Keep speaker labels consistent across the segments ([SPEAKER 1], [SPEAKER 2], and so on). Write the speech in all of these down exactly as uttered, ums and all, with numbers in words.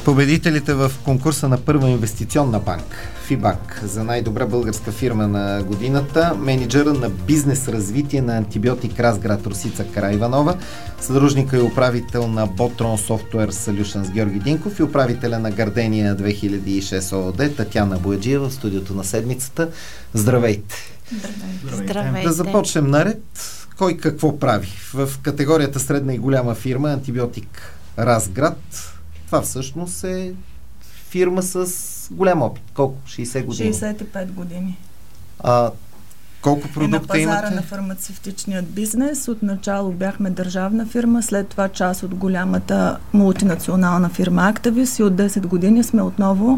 [SPEAKER 1] Победителите в конкурса на Първа инвестиционна банка ФИБАК за най-добра българска фирма на годината, менеджера на бизнес развитие на Антибиотик Разград Росица Караиванова, съдружника и управител на Ботрон Software Solutions Георги Динков и управителя на Гардения две хиляди и шест ООД Татяна Бояджиева в студиото на седмицата. Здравейте!
[SPEAKER 2] Здравейте! Здравейте.
[SPEAKER 1] Да започнем наред. Кой какво прави? В категорията средна и голяма фирма Антибиотик Разград, това всъщност е фирма с голям опит. Колко? шейсет години?
[SPEAKER 2] шейсет и пет години.
[SPEAKER 1] А колко продукта имате?
[SPEAKER 2] И на пазара на фармацевтичният бизнес. Отначало бяхме държавна фирма, след това част от голямата мултинационална фирма Actavis и от десет години сме отново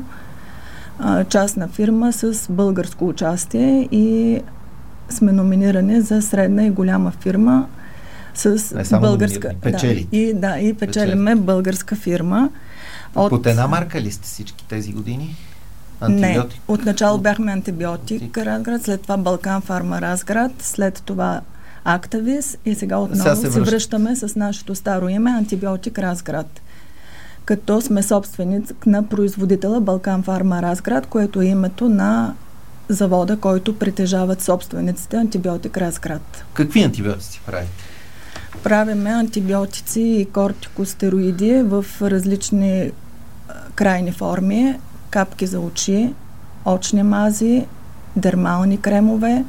[SPEAKER 2] а, частна фирма с българско участие и сме номинирани за средна и голяма фирма с
[SPEAKER 1] Не,
[SPEAKER 2] българска...
[SPEAKER 1] Печелите.
[SPEAKER 2] Да, и, да, и печелиме Печели. българска фирма.
[SPEAKER 1] От... Под една марка ли сте всички тези години?
[SPEAKER 2] Антибиотик? Не, отначало бяхме Антибиотик Разград, след това Балкан Фарма Разград, след това Actavis и сега отново сега се, се връщаме с нашето старо име Антибиотик Разград. Като сме собственик на производителя Балкан Фарма Разград, което е името на завода, който притежават собствениците Антибиотик Разград.
[SPEAKER 1] Какви антибиотици правите?
[SPEAKER 2] Правиме антибиотици и кортикостероиди в различни а, крайни форми, капки за очи, очни мази, дермални кремове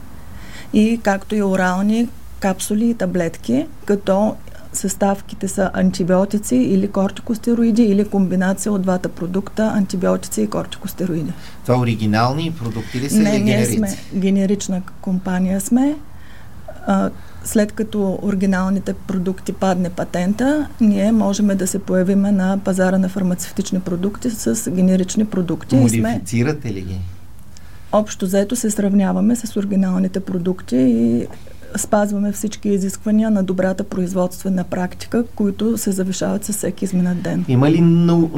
[SPEAKER 2] и както и орални капсули и таблетки, като съставките са антибиотици или кортикостероиди или комбинация от двата продукта антибиотици и кортикостероиди.
[SPEAKER 1] Това оригинални продукти ли са
[SPEAKER 2] Не,
[SPEAKER 1] или генерици?
[SPEAKER 2] Не, сме генерична компания сме. А, след като оригиналните продукти падне патента, ние можем да се появиме на пазара на фармацевтични продукти с генерични продукти.
[SPEAKER 1] Модифицирате ли ги?
[SPEAKER 2] Общо взето се сравняваме с оригиналните продукти и спазваме всички изисквания на добрата производствена практика, които се завишават със всеки изминат ден.
[SPEAKER 1] Има ли нау,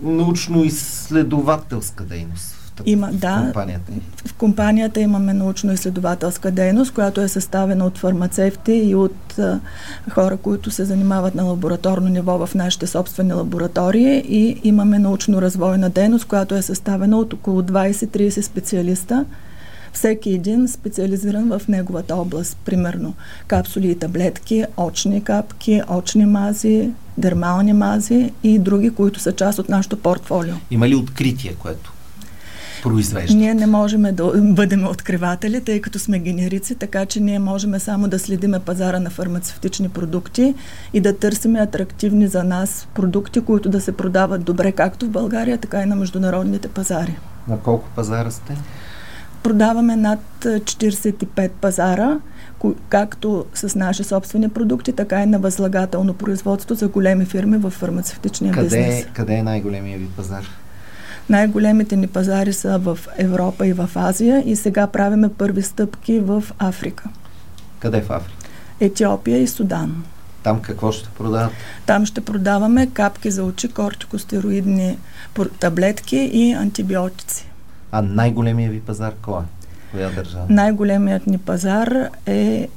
[SPEAKER 1] научно-изследователска дейност?
[SPEAKER 2] Има,
[SPEAKER 1] в
[SPEAKER 2] да.
[SPEAKER 1] Компанията?
[SPEAKER 2] В компанията имаме научно-изследователска дейност, която е съставена от фармацевти и от а, хора, които се занимават на лабораторно ниво в нашите собствени лаборатории, и имаме научно-развойна дейност, която е съставена от около двайсет до трийсет специалиста, всеки един специализиран в неговата област. Примерно капсули и таблетки, очни капки, очни мази, дермални мази и други, които са част от нашото портфолио.
[SPEAKER 1] Има ли откритие, което произвежда?
[SPEAKER 2] Ние не можем да бъдем откриватели, тъй като сме генерици, така че ние можем само да следиме пазара на фармацевтични продукти и да търсиме атрактивни за нас продукти, които да се продават добре както в България, така и на международните пазари.
[SPEAKER 1] На колко пазара сте?
[SPEAKER 2] Продаваме над четирийсет и пет пазара, както с наши собствени продукти, така и на възлагателно производство за големи фирми в фармацевтичния
[SPEAKER 1] къде,
[SPEAKER 2] бизнес.
[SPEAKER 1] Къде е най-големия ви пазар?
[SPEAKER 2] Най-големите ни пазари са в Европа и в Азия и сега правиме първи стъпки в Африка.
[SPEAKER 1] Къде в Африка?
[SPEAKER 2] Етиопия и Судан.
[SPEAKER 1] Там какво ще продават?
[SPEAKER 2] Там ще продаваме капки за очи, кортикостероидни таблетки и антибиотици.
[SPEAKER 1] А най-големия ви пазар кой е? Коя държава?
[SPEAKER 2] Най-големият ни пазар е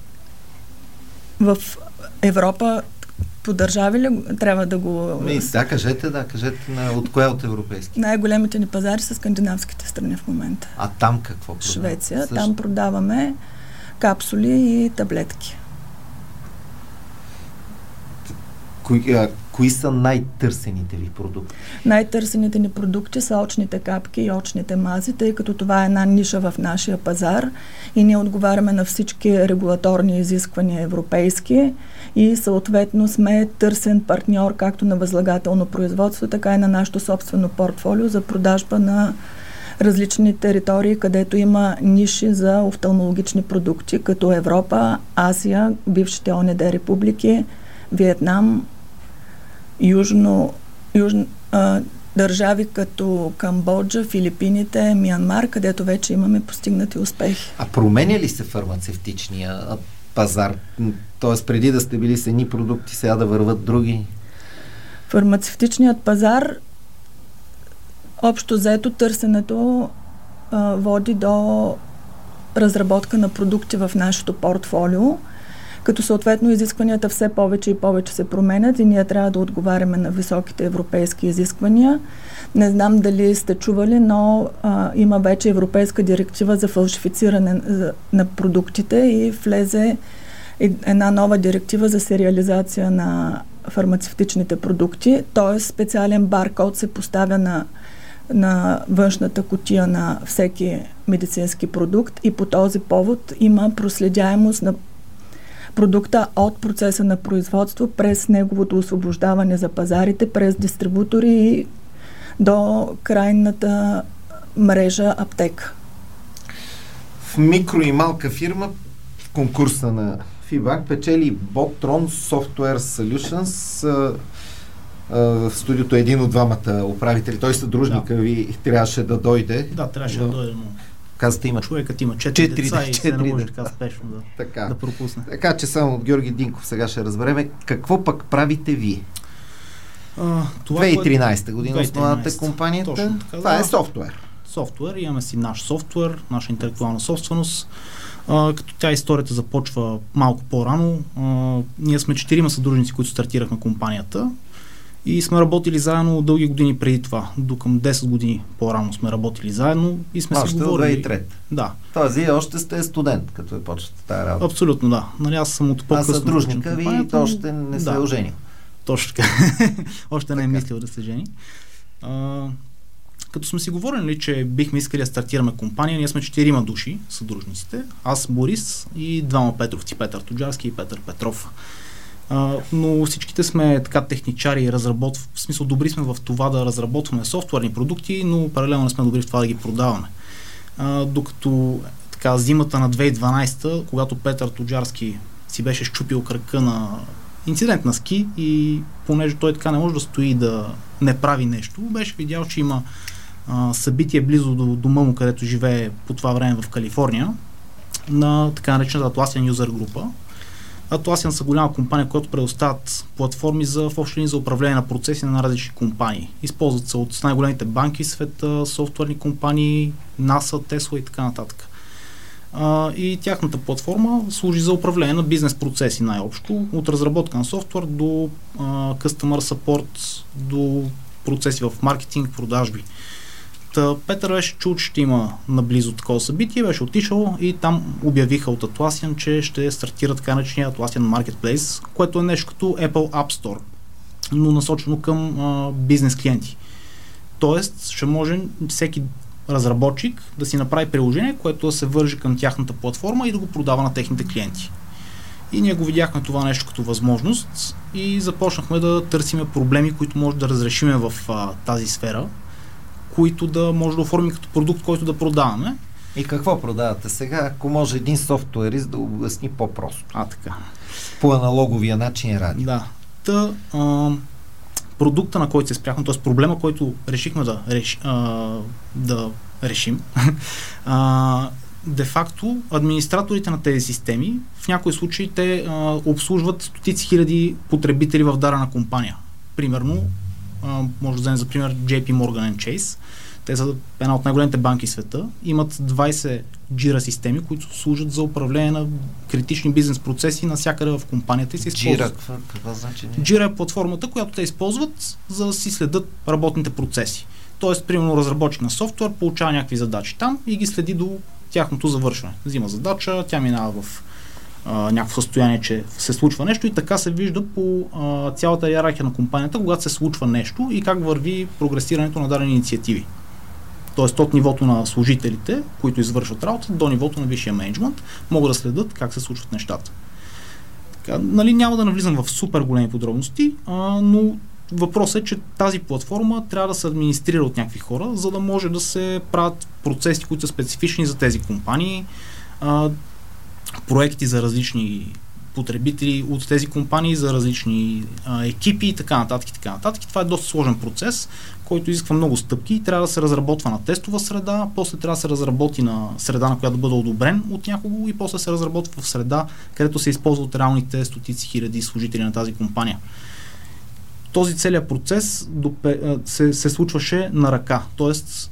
[SPEAKER 2] в Европа. По държави ли трябва да го...
[SPEAKER 1] Не, да, кажете, да, кажете на, от коя от европейски?
[SPEAKER 2] Най-големите ни пазари са скандинавските страни в момента.
[SPEAKER 1] А там какво продават?
[SPEAKER 2] Швеция.
[SPEAKER 1] Също? Там
[SPEAKER 2] продаваме капсули и таблетки.
[SPEAKER 1] Кои, а, кои са най-търсените ви продукти?
[SPEAKER 2] Най-търсените ни продукти са очните капки и очните мази, тъй като това е една ниша в нашия пазар и ние отговаряме на всички регулаторни изисквания европейски и съответно сме търсен партньор както на възлагателно производство, така и на нашето собствено портфолио за продажба на различни територии, където има ниши за офталмологични продукти, като Европа, Азия, бившите О Н Д републики, Виетнам, южно, южно а, държави като Камбоджа, Филипините, Миянмар, където вече имаме постигнати успехи.
[SPEAKER 1] А променя ли се фармацевтичния пазар? Тоест преди да сте били с едни продукти, сега да върват други?
[SPEAKER 2] Фармацевтичният пазар, общо взето търсенето а, води до разработка на продукти в нашето портфолио, като съответно изискванията все повече и повече се променят и ние трябва да отговаряме на високите европейски изисквания. Не знам дали сте чували, но а, има вече европейска директива за фалшифициране на продуктите и влезе една нова директива за сериализация на фармацевтичните продукти, т.е. специален баркод се поставя на, на външната кутия на всеки медицински продукт и по този повод има проследяемост на продукта от процеса на производство през неговото освобождаване за пазарите, през дистрибутори и до крайната мрежа аптека.
[SPEAKER 1] В микро и малка фирма в конкурса на FIBANK печели Botron Software Solutions. А, а, в студиото е един от двамата управители. Той съдружника да. ви трябваше да дойде.
[SPEAKER 3] Да, трябваше но... да дойде, но
[SPEAKER 1] казата има
[SPEAKER 3] човекът има четири, четири деца и
[SPEAKER 1] четири
[SPEAKER 3] се не може така спешно да,
[SPEAKER 1] така.
[SPEAKER 3] да пропусне.
[SPEAKER 1] Така че само от Георги Динков сега ще разбереме какво пък правите вие.
[SPEAKER 3] А, това,
[SPEAKER 1] две хиляди и тринадесета година
[SPEAKER 3] две хиляди и тринадесета
[SPEAKER 1] основната компанията.
[SPEAKER 3] Точно така,
[SPEAKER 1] това
[SPEAKER 3] да.
[SPEAKER 1] е софтуер.
[SPEAKER 3] Софтуер, имаме си наш софтуер, наша интелектуална собственост. А, като тя историята започва малко по-рано. А, ние сме четирима съдружници, които стартирахме компанията и сме работили заедно дълги години преди това. До към десет години по-рано сме работили заедно и сме
[SPEAKER 1] още
[SPEAKER 3] си говорили.
[SPEAKER 1] две хиляди и трета.
[SPEAKER 3] Да.
[SPEAKER 1] Тоест, вие още сте студент, като е почвате тази работа.
[SPEAKER 3] Абсолютно, да. Нали, аз съм от по-късно.
[SPEAKER 1] А съдружника ви още не се
[SPEAKER 3] да.
[SPEAKER 1] е оженил.
[SPEAKER 3] Точно така. Още не е мислил да се жени. А, като сме си говорили, че бихме искали да стартираме компания, ние сме четирима души, съдружниците. Аз, Борис и двама Петровци, Петър Тоджарски и Петър Петров. А, но всичките сме така техничари и разработв... в смисъл добри сме в това да разработваме софтуерни продукти, но паралелно не сме добри в това да ги продаваме. А, докато така зимата на две хиляди и дванадесета, когато Петър Тоджарски си беше щупил кръка на инцидент на ски и понеже той така не може да стои да не прави нещо, беше видял, че има а, събитие близо до дома му, където живее по това време в Калифорния, на така наречената Atlassian User група. Atlassian са голяма компания, която предоставят платформи за в общи линии за управление на процеси на различни компании. Използват се от най-големите банки в света, софтуерни компании, НАСА, Тесла и така нататък. Uh, и тяхната платформа служи за управление на бизнес процеси най-общо, от разработка на софтуер до uh, customer support, до процеси в маркетинг, продажби. Та, Петър беше чул, че ще има наблизо такова събитие, беше отишъл и там обявиха от Atlassian, че ще стартира така наречения Atlassian Marketplace, което е нещо като Apple App Store, но насочено към uh, бизнес клиенти. Тоест, ще може всеки разработчик да си направи приложение, което да се вържи към тяхната платформа и да го продава на техните клиенти. И ние го видяхме това нещо като възможност и започнахме да търсиме проблеми, които може да разрешиме в а, тази сфера, които да може да оформим като продукт, който да продаваме.
[SPEAKER 1] И какво продавате сега, ако може един софтуерист да обясни по-просто?
[SPEAKER 3] А, така.
[SPEAKER 1] По аналоговия начин радио.
[SPEAKER 3] Да. Та, а, продукта, на който се спряхме, т.е. проблема, който решихме да, реш, а, да решим, а, де-факто администраторите на тези системи в някои случаи те а, обслужват стотици хиляди потребители в дадена компания. Примерно, а, може да вземем за пример Джей Пи Morgan and Chase. Те са една от най-големите банки в света. Имат двайсет джира системи, които служат за управление на критични бизнес процеси навсякъде в компанията и се използват.
[SPEAKER 1] Джира, какво значи?
[SPEAKER 3] Джира е платформата, която те използват, за да си следят работните процеси. Тоест, примерно, разработчик на софтуер получава някакви задачи там и ги следи до тяхното завършване. Взима задача, тя минава в а, някакво състояние, че се случва нещо и така се вижда по а, цялата иерархия на компанията, когато се случва нещо и как върви прогресирането на дадени инициативи. Тоест от нивото на служителите, които извършват работа, до нивото на висшия мениджмънт, могат да следят как се случват нещата. Така, нали, няма да навлизам в супер големи подробности, а, но въпросът е, че тази платформа трябва да се администрира от някакви хора, за да може да се правят процеси, които са специфични за тези компании, а, проекти за различни потребители от тези компании, за различни а, екипи и така нататък и така нататък. Това е доста сложен процес, който изисква много стъпки и трябва да се разработва на тестова среда, после трябва да се разработи на среда, на която да бъде одобрен от някого и после се разработва в среда, където се използват реалните стотици хиляди служители на тази компания. Този целият процес се, се случваше на ръка, т.е.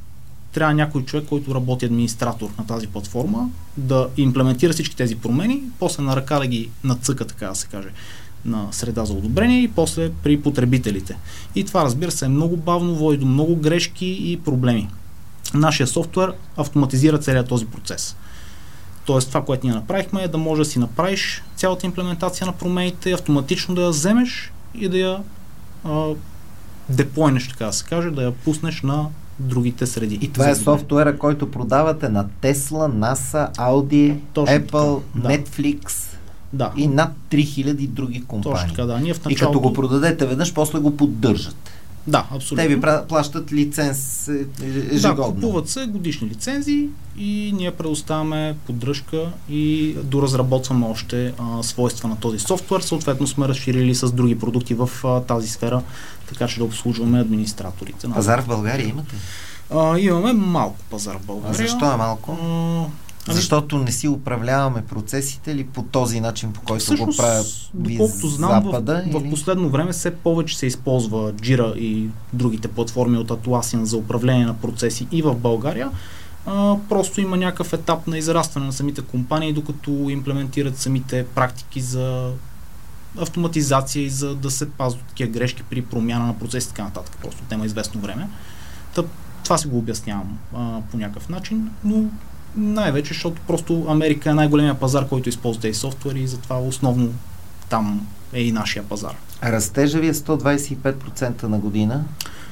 [SPEAKER 3] трябва някой човек, който работи администратор на тази платформа, да имплементира всички тези промени, после на ръка да ги нацъка, така да се каже, на среда за одобрение и после при потребителите. И това, разбира се, е много бавно, води до много грешки и проблеми. Нашия софтуер автоматизира целият този процес. Тоест това, което ние направихме, е да можеш да си направиш цялата имплементация на промените, автоматично да я вземеш и да я а, деплойнеш, така да се каже, да я пуснеш на другите среди.
[SPEAKER 1] И това е софтуера, който продавате на Tesla, NASA, Audi, Точно Apple, така, Netflix
[SPEAKER 3] да.
[SPEAKER 1] И над три хиляди други компании.
[SPEAKER 3] Точно така, да. Ние в началото...
[SPEAKER 1] И като го продадете веднъж, после го поддържат.
[SPEAKER 3] Да, абсолютно.
[SPEAKER 1] Те ви плащат лиценз ежегодно.
[SPEAKER 3] Да, купуват се годишни лицензии и ние предоставяме поддръжка и доразработваме още а, свойства на този софтуер. Съответно сме разширили с други продукти в а, тази сфера, така че да обслужваме администраторите.
[SPEAKER 1] Пазар в България имате?
[SPEAKER 3] А, имаме малко пазар в България.
[SPEAKER 1] А защо е малко? А, Ами... Защото не си управляваме процесите или по този начин, по който всъщност, го правят
[SPEAKER 3] доколкото знам, Запада? В, в последно време все повече се използва Jira и другите платформи от Atlassian за управление на процеси и в България. А, просто има някакъв етап на израстване на самите компании, докато имплементират самите практики за автоматизация и за да се пазят такива грешки при промяна на процеси и така нататък. Просто тема известно време. Та, това си го обяснявам а, по някакъв начин, но най-вече, защото просто Америка е най-големия пазар, който използва тези софтуери и затова основно там е и нашия пазар.
[SPEAKER 1] А растежа ви е сто двадесет и пет процента на година?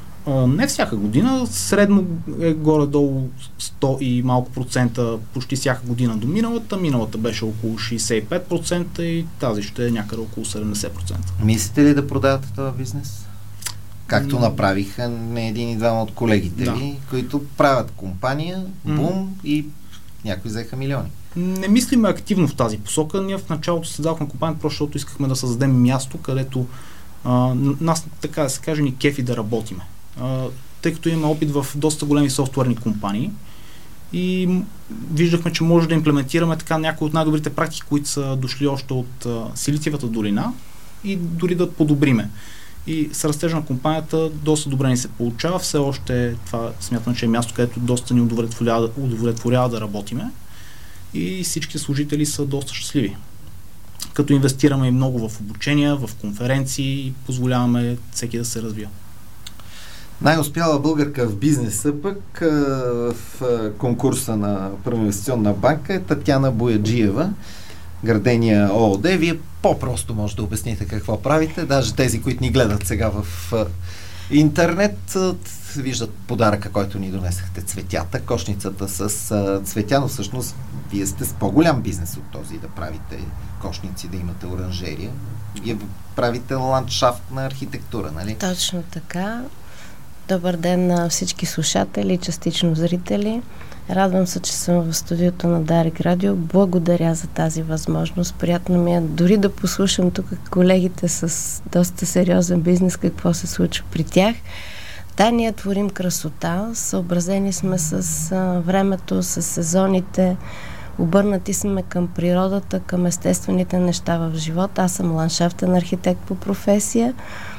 [SPEAKER 3] А, не всяка година. Средно е горе-долу сто и малко процента почти всяка година до миналата. Миналата беше около шейсет и пет процента и тази ще е някъде около седемдесет процента.
[SPEAKER 1] Мислите ли да продавате този бизнес? Както mm. направиха не един и двама от колегите да. ви, които правят компания, бум, mm. и някои взеха милиони.
[SPEAKER 3] Не мислиме активно в тази посока. Ние в началото създадохме компания, просто защото искахме да създадем място, където а, нас, така да се каже, ни кефи да работиме. А, тъй като имаме опит в доста големи софтуерни компании и виждахме, че може да имплементираме така някои от най-добрите практики, които са дошли още от а, Силициевата долина и дори да подобриме. И с растежа на компанията доста добре ни се получава. Все още това смятам, че е място, където доста ни удовлетворява, удовлетворява да работиме. И всички служители са доста щастливи. Като инвестираме и много в обучения, в конференции и позволяваме всеки да се развива.
[SPEAKER 1] Най-успяла българка в бизнеса пък в конкурса на Първа инвестиционна банка е Татяна Бояджиева, Градения ООД. Вие по-просто може да обясните какво правите. Даже тези, които ни гледат сега в интернет, виждат подаръка, който ни донесахте, цветята, кошницата с цветя, но всъщност вие сте с по-голям бизнес от този да правите кошници, да имате оранжерия. Вие правите ландшафтна архитектура, нали?
[SPEAKER 4] Точно така. Добър ден на всички слушатели и частично зрители. Радвам се, че съм в студиото на Дарик Радио. Благодаря за тази възможност. Приятно ми е дори да послушам тук колегите с доста сериозен бизнес, какво се случва при тях. Да, ние творим красота, съобразени сме с а, времето, с сезоните, обърнати сме към природата, към естествените неща в живота. Аз съм ландшафтен архитект по професия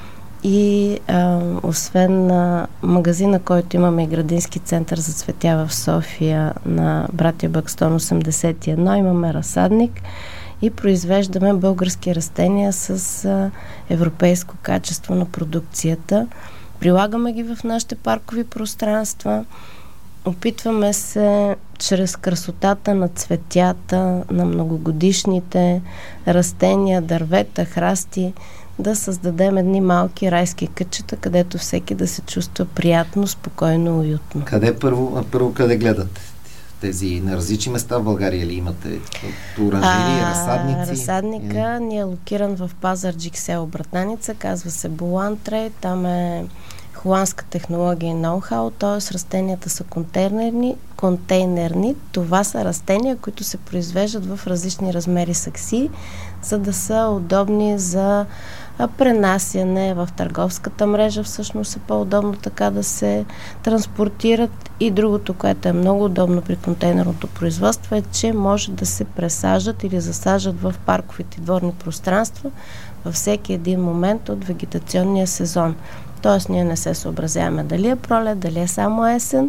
[SPEAKER 4] и а, освен на магазина, който имаме и градински център за цветя в София на Братя Бъкстон осемдесет и едно, имаме разсадник и произвеждаме български растения с а, европейско качество на продукцията. Прилагаме ги в нашите паркови пространства. Опитваме се чрез красотата на цветята, на многогодишните растения, дървета, храсти, да създадем едни малки райски кътчета, където всеки да се чувства приятно, спокойно, уютно.
[SPEAKER 1] Къде първо, първо къде гледате? Тези на различни места в България ли имате оранжери, разсадници?
[SPEAKER 4] Разсадника е... ни е локиран в Пазарджик, село Братаница, казва се Булантрей, там е холандска технология и ноу-хау, т.е. растенията са контейнерни, контейнерни. Това са растения, които се произвеждат в различни размери сакси, за да са удобни за пренасяне в търговската мрежа. Всъщност е по-удобно така да се транспортират. И другото, което е много удобно при контейнерното производство, е, че може да се пресаждат или засаждат в парковите дворни пространства във всеки един момент от вегетационния сезон. Тоест ние не се съобразяваме дали е пролет, дали е само есен.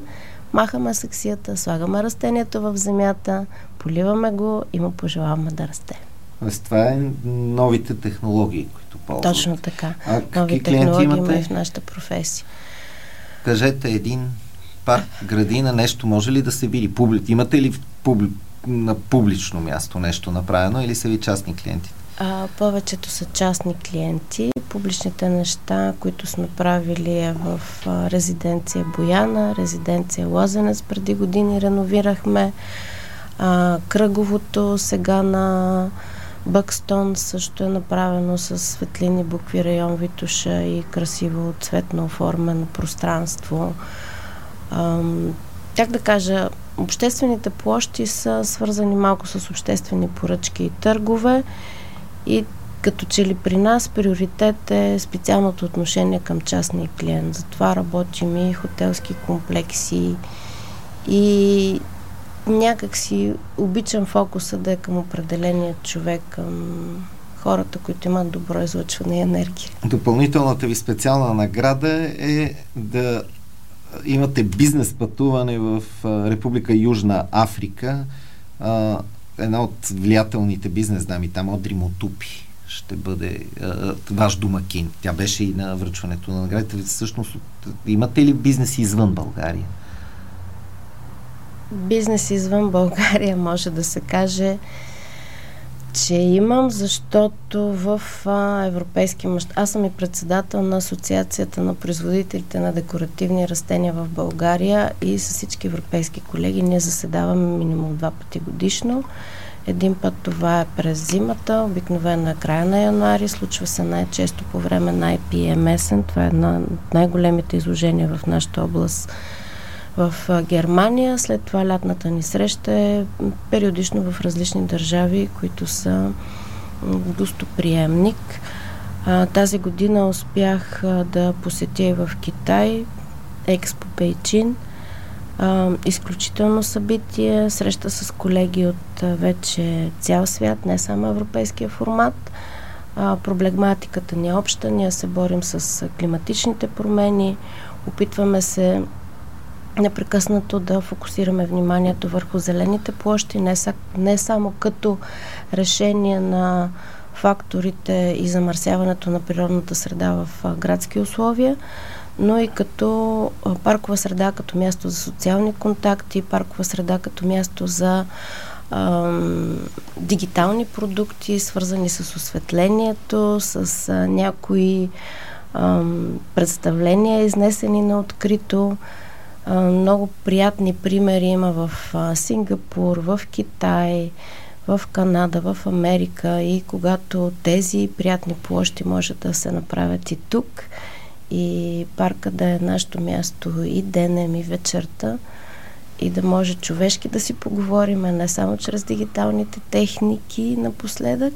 [SPEAKER 4] Махаме саксията, слагаме растението в земята, поливаме го и му пожелаваме да расте.
[SPEAKER 1] Тоест, това е новите технологии, които ползват.
[SPEAKER 4] Точно така.
[SPEAKER 1] А
[SPEAKER 4] нови технологии има и в нашата професия.
[SPEAKER 1] Кажете, един парк, градина, нещо може ли да се види? Публи... Имате ли публи... на публично място нещо направено или са ви частни клиенти?
[SPEAKER 4] А, повечето са частни клиенти. Публичните неща, които сме правили е в а, резиденция Бояна, резиденция Лозенец, преди години реновирахме. А, кръговото сега на Бъкстон също е направено с светлини, букви, район Витоша и красиво цветно оформено пространство. А, как да кажа, обществените площи са свързани малко с обществени поръчки и търгове и като че ли при нас приоритет е специалното отношение към частния клиент. Затова работим и хотелски комплекси и някак си обичам фокуса да е към определения човек, към хората, които имат добро излъчване и енергия. Допълнителната
[SPEAKER 1] ви специална награда е да имате бизнес пътуване в Република Южна Африка. Една от влиятелните бизнес дами там, Одри Мотупи, ще бъде а, ваш домакин. Тя беше и на връчването на наградите. Всъщност, имате ли бизнес извън България?
[SPEAKER 4] Бизнес извън България може да се каже, че имам, защото в а, европейски мащаб. Аз съм и председател на Асоциацията на производителите на декоративни растения в България и с всички европейски колеги ние заседаваме минимум два пъти годишно. Един път това е през зимата, обикновено е края на януари, случва се най-често по време на ай пи ем есен. Това е една от най-големите изложения в нашата област в Германия. След това лятната ни среща е периодично в различни държави, които са гостоприемник. А, тази година успях а, да посетя и в Китай Експо Пейчин. А, изключително събитие, среща с колеги от а, вече цял свят, не само европейския формат. А, проблематиката ни е обща, ние се борим с а, климатичните промени, опитваме се непрекъснато да фокусираме вниманието върху зелените площи, не, са, не само като решение на факторите и замърсяването на природната среда в а, градски условия, но и като а, паркова среда, като място за социални контакти, паркова среда като място за а, дигитални продукти, свързани с осветлението, с а, някои а, представления, изнесени на открито. А, много приятни примери има в а, Сингапур, в Китай, в Канада, в Америка и когато тези приятни площи може да се направят и тук и парка да е нашето място и денем, и вечерта и да може човешки да си поговорим, не само чрез дигиталните техники напоследък.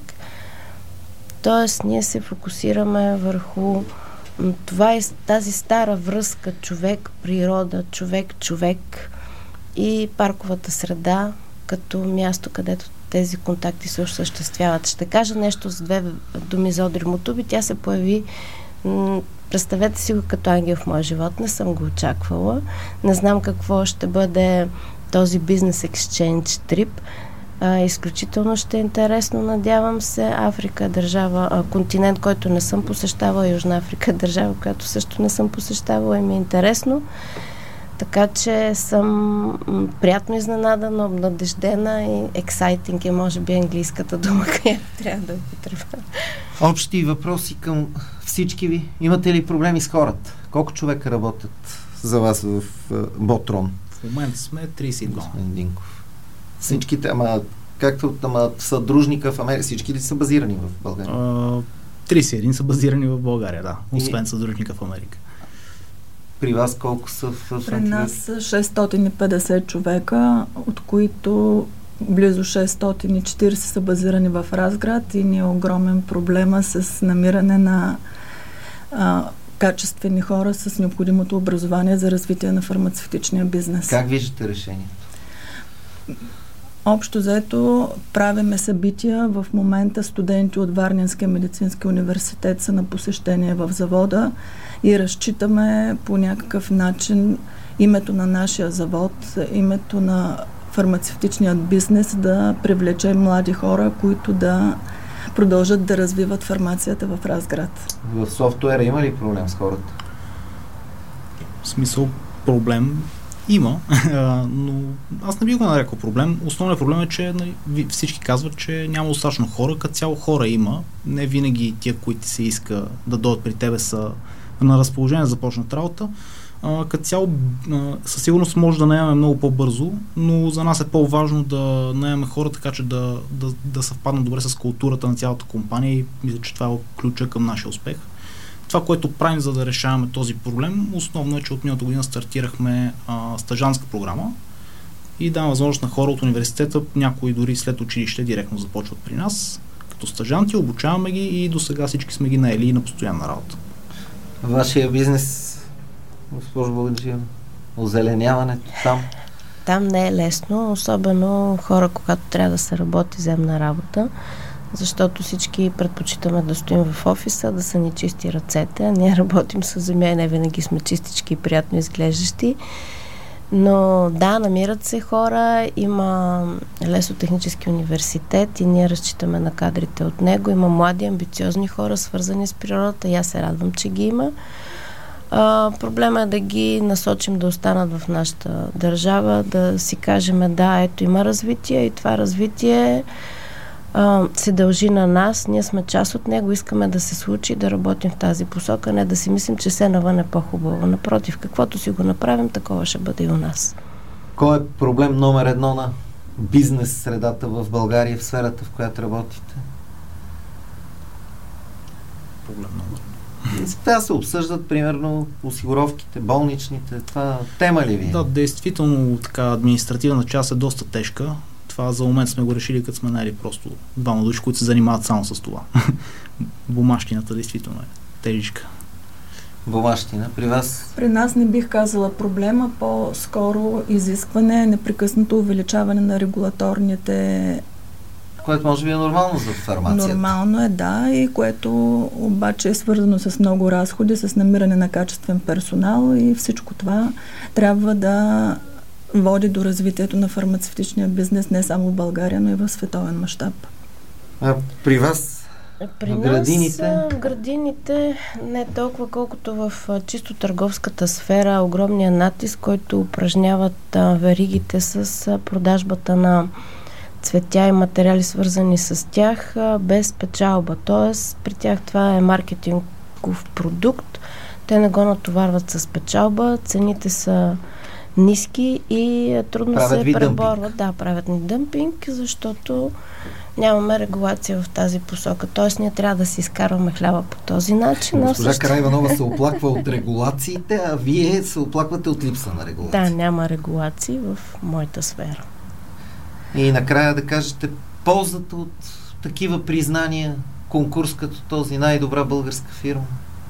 [SPEAKER 4] Тоест, ние се фокусираме върху това е тази стара връзка човек-природа, човек-човек и парковата среда като място, където тези контакти се осъществяват. Ще кажа нещо с две думи за Одри Мотупи. Тя се появи, м- представете си го като ангел в моя живот. Не съм го очаквала. Не знам какво ще бъде този бизнес екшендж трип. А, изключително ще е интересно, надявам се. Африка е държава, а, континент, който не съм посещавала, Южна Африка е държава, която също не съм посещавала и ми е интересно. Така че съм м, приятно изненадана, обнадеждена и exciting е, може би, английската дума, която трябва да употребя.
[SPEAKER 1] Общи въпроси към всички ви. Имате ли проблеми с хората? Колко човека работят за вас в uh, Ботрон?
[SPEAKER 3] В момента сме трийсет и два.
[SPEAKER 1] Господин Динков. Всичките, ама както ама, съдружника в Америка, всички ли са базирани в България?
[SPEAKER 3] Uh, трийсет и един са базирани в България, да. Освен и... съдружника в Америка.
[SPEAKER 1] При вас колко са в Франкфурт?
[SPEAKER 2] При нас са шестстотин и петдесет човека, от които близо шестстотин и четирийсет са базирани в Разград и ни е огромен проблема с намиране на а, качествени хора с необходимото образование за развитие на фармацевтичния бизнес.
[SPEAKER 1] Как виждате решението?
[SPEAKER 2] Общо заето правиме събития. В момента студенти от Варненския медицински университет са на посещение в завода и разчитаме по някакъв начин името на нашия завод, името на фармацевтичният бизнес да привлече млади хора, които да продължат да развиват фармацията в Разград.
[SPEAKER 1] В софтуера има ли проблем с хората?
[SPEAKER 3] В смисъл проблем има, но аз не би го нарекал проблем. Основният проблем е, че всички казват, че няма достатъчно хора, като цяло хора има. Не винаги тия, които се иска да дойдат при тебе, са на разположение да започнат работа. Uh, като цяло със сигурност може да наемаме много по-бързо, но за нас е по-важно да наемаме хора, така че да, да, да съвпаднат добре с културата на цялата компания и мисля, че това е ключа към нашия успех. Това, което правим, за да решаваме този проблем, основно е, че от миналата година стартирахме а, стажантска програма и даваме възможност на хора от университета, някои дори след училище директно започват при нас като стажанти, обучаваме ги и до сега всички сме ги наели на постоянна работа.
[SPEAKER 1] Вашия бизнес, госпожо Баладжиева, озеленяването там?
[SPEAKER 4] Там не е лесно, особено хора, когато трябва да се работи земна работа, защото всички предпочитаме да стоим в офиса, да са ни чисти ръцете. Ние работим с земя и не винаги сме чистички и приятно изглеждащи. Но да, намират се хора, има Лесотехнически университет и ние разчитаме на кадрите от него. Има млади, амбициозни хора, свързани с природата и аз се радвам, че ги има. Uh, проблема е да ги насочим да останат в нашата държава, да си кажем, да, ето има развитие и това развитие uh, се дължи на нас, ние сме част от него, искаме да се случи, да работим в тази посока, не да си мислим, че се навън е по-хубаво. Напротив, каквото си го направим, такова ще бъде и у нас.
[SPEAKER 1] Кой е проблем номер едно на бизнес средата в България, в сферата, в която работите?
[SPEAKER 3] Проблем номер
[SPEAKER 1] Това се обсъждат, примерно, осигуровките, болничните. Това тема ли ви?
[SPEAKER 3] Да, действително така административна част е доста тежка. Това за момент сме го решили, като сме наели просто двама души, които се занимават само с това. Бумащината действително е тежичка.
[SPEAKER 1] Бумащина. При вас?
[SPEAKER 2] При нас не бих казала проблема, по-скоро изискване, непрекъснато увеличаване на регулаторните.
[SPEAKER 1] Което може би е нормално за фармацията.
[SPEAKER 2] Нормално е, да, и което обаче е свързано с много разходи, с намиране на качествен персонал и всичко това трябва да води до развитието на фармацевтичния бизнес не само в България, но и в световен мащаб.
[SPEAKER 1] А при вас?
[SPEAKER 4] При
[SPEAKER 1] градините?
[SPEAKER 4] нас градините не толкова, колкото в чисто търговската сфера, огромния натиск, който упражняват а, веригите с а, продажбата на цветя и материали, свързани с тях, а, без печалба. Тоест, при тях това е маркетингов продукт. Те не го натоварват с печалба, цените са ниски и трудно
[SPEAKER 1] правят
[SPEAKER 4] се
[SPEAKER 1] ви
[SPEAKER 4] преборват.
[SPEAKER 1] дъмпинг.
[SPEAKER 4] Да, правят ни дъмпинг, защото нямаме регулация в тази посока. Тоест, ние трябва да си изкарваме хляба по този начин.
[SPEAKER 1] Госпожа
[SPEAKER 4] също...
[SPEAKER 1] Караиванова се оплаква от регулациите, а вие се оплаквате от липса на регулация.
[SPEAKER 4] Да, няма регулации в моята сфера.
[SPEAKER 1] И накрая да кажете ползата от такива признания, конкурс като този, най-добра българска фирма.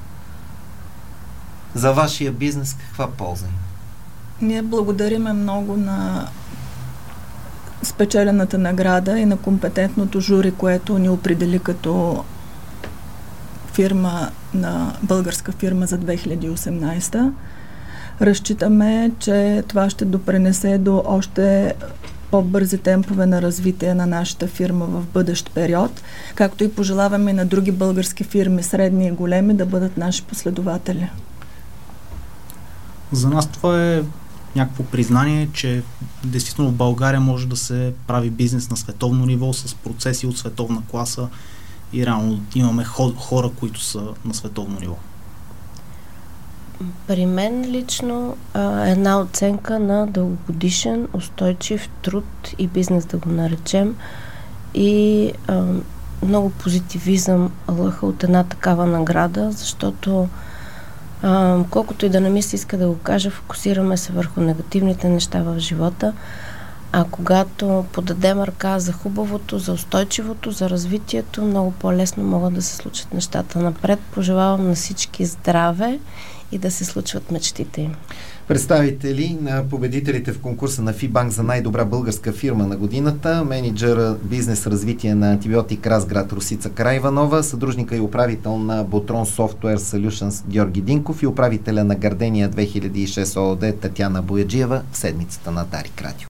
[SPEAKER 1] За вашия бизнес каква полза има?
[SPEAKER 2] Ние благодариме много на спечелената награда и на компетентното жури, което ни определи като фирма на българска фирма за две хиляди и осемнадесета. Разчитаме, че това ще допринесе до още по-бързи темпове на развитие на нашата фирма в бъдещ период, както и пожелаваме на други български фирми, средни и големи, да бъдат наши последователи.
[SPEAKER 3] За нас това е някакво признание, че действително в България може да се прави бизнес на световно ниво с процеси от световна класа и реално имаме хора, които са на световно ниво.
[SPEAKER 4] При мен лично а, една оценка на дългогодишен, устойчив труд и бизнес, да го наречем, и а, много позитивизъм лъха от една такава награда, защото а, колкото и да не ми се иска да го кажа, фокусираме се върху негативните неща в живота, А когато подадем ръка за хубавото, за устойчивото, за развитието, много по-лесно могат да се случат нещата напред. Пожелавам на всички здраве и да се случват мечтите им.
[SPEAKER 1] Представители на победителите в конкурса на Фибанк за най-добра българска фирма на годината, менеджера бизнес развитие на Антибиотик Разград Росица Караиванова, съдружника и управител на Botron Software Solutions Георги Динков и управителя на Гардения две хиляди и шест ООД Татяна Бояджиева в седмицата на Дарик Радио.